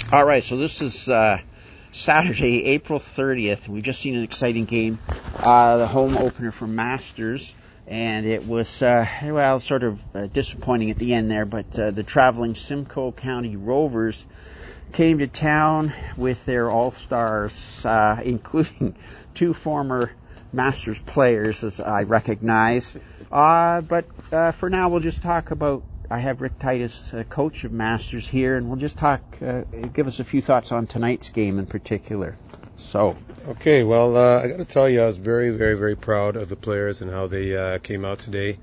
All right, so this is Saturday, April 30th. We've just seen an exciting game, the home opener for Masters, and it was, sort of disappointing at the end there, but the traveling Simcoe County Rovers came to town with their all-stars, including two former Masters players, as I recognize. But for now, we'll just talk about, I have Rick Titus, coach of Masters here, and we'll just give us a few thoughts on tonight's game in particular. So. Okay, well, I got to tell you, I was very, very, very proud of the players and how they came out today.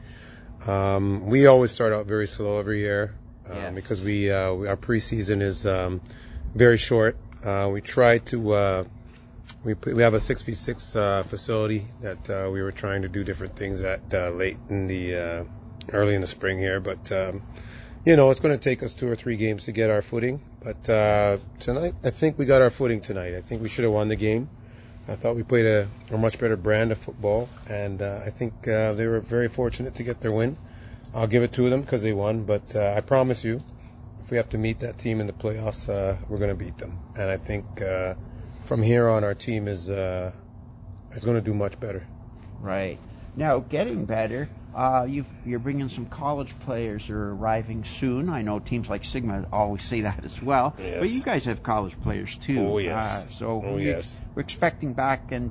We always start out very slow every year because our preseason is very short. We try to we have a 6v6 facility that we were trying to do different things at late in the early in the spring here, but it's going to take us 2 or 3 games to get our footing. But tonight, I think we got our footing tonight. I think we should have won the game. I thought we played a much better brand of football, and I think they were very fortunate to get their win. I'll give it to them because they won, but I promise you, if we have to meet that team in the playoffs, we're going to beat them. And I think from here on, our team is going to do much better. Right. Now, getting better, you're bringing some college players who are arriving soon. I know teams like Sigma always say that as well. Yes. But you guys have college players too. Oh, yes. We're expecting back, and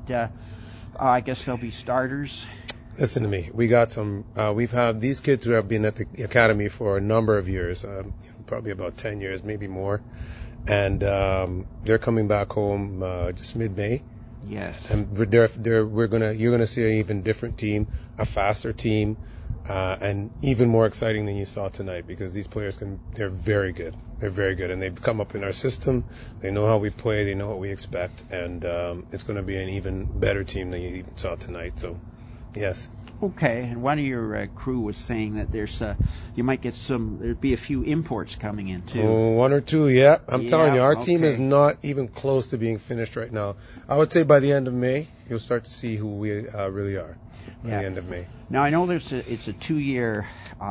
I guess they'll be starters. Listen to me. We got some. We've had these kids who have been at the academy for a number of years, probably about 10 years, maybe more, and they're coming back home just mid-May. Yes. And you're gonna see an even different team, a faster team, and even more exciting than you saw tonight, because these players they're very good. They're very good, and they've come up in our system. They know how we play. They know what we expect, and it's going to be an even better team than you even saw tonight. So. Yes. Okay, and one of your crew was saying that you might get there'd be a few imports coming in too. Oh, 1 or 2, yeah. I'm telling you, our team is not even close to being finished right now. I would say by the end of May, you'll start to see who we really are. By the end of May. Now I know it's a 2-year,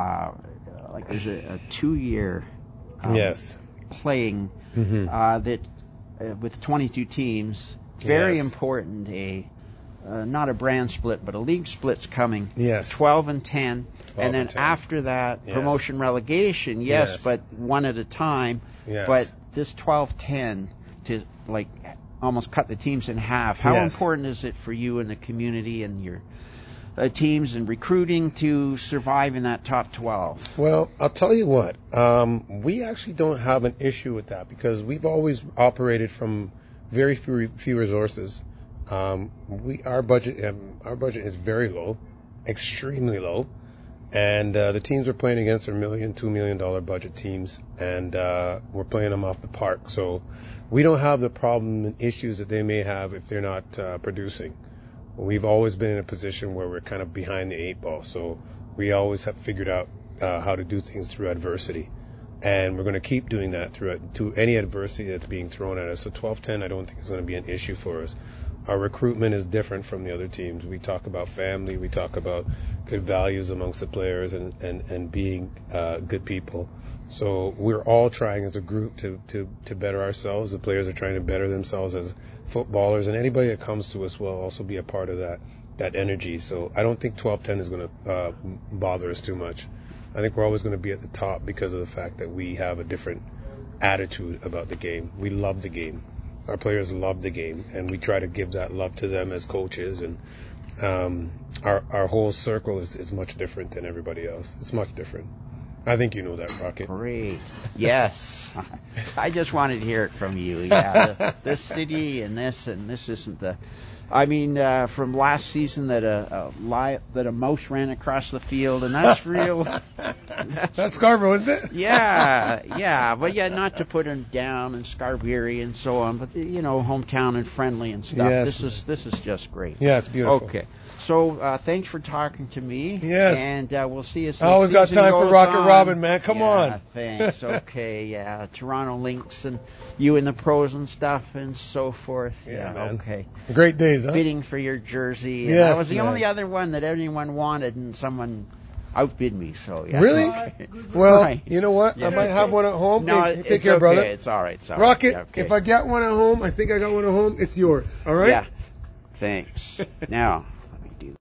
there's a 2-year. Yes. Playing that with 22 teams. Very important. Not a brand split, but a league split's coming. Yes. 12 and 10. And then 10. After that, promotion relegation, yes, but one at a time. Yes. But this 12-10 to almost cut the teams in half. How important is it for you and the community and your teams and recruiting to survive in that top 12? Well, I'll tell you what. We actually don't have an issue with that because we've always operated from very few resources. Our budget is very low, extremely low, and the teams we're playing against are $1 million, $2 million budget teams, and we're playing them off the park. So we don't have the problem and issues that they may have if they're not producing. We've always been in a position where we're kind of behind the 8 ball, so we always have figured out how to do things through adversity. And we're going to keep doing that to any adversity that's being thrown at us. So 12-10 I don't think is going to be an issue for us. Our recruitment is different from the other teams. We talk about family. We talk about good values amongst the players and being good people. So we're all trying as a group to better ourselves. The players are trying to better themselves as footballers, and anybody that comes to us will also be a part of that energy. So I don't think 12-10 is going to bother us too much. I think we're always going to be at the top because of the fact that we have a different attitude about the game. We love the game. Our players love the game, and we try to give that love to them as coaches. And our whole circle is much different than everybody else. It's much different. I think you know that, Rocket. Great. Yes. I just wanted to hear it from you. Yeah. This city and this isn't the. I mean, from last season that a mouse ran across the field, and that's real. That's Scarborough, isn't it? Yeah. But not to put him down and Scarberry and so on, but hometown and friendly and stuff. Yes. This is just great. Yeah, it's beautiful. Okay. So thanks for talking to me. Yes. And we'll see you soon. I always got time for Rocket Robin, man. Come on. Thanks. Okay. Yeah. Toronto Lynx and you in the pros and stuff and so forth. Yeah, man. Okay. Great days, huh? Bidding for your jersey. Yes, that was the man. only other one that anyone wanted, and someone outbid me, so yeah. Really? Okay. Well, Right. you know what? Yeah, I might okay. have one at home. No, Hey, take it's care, okay. brother. It's all right. It's all right. Rocket, Yeah, okay. if I get one at home, I think I got one at home, it's yours. All right? Yeah. Thanks. Now,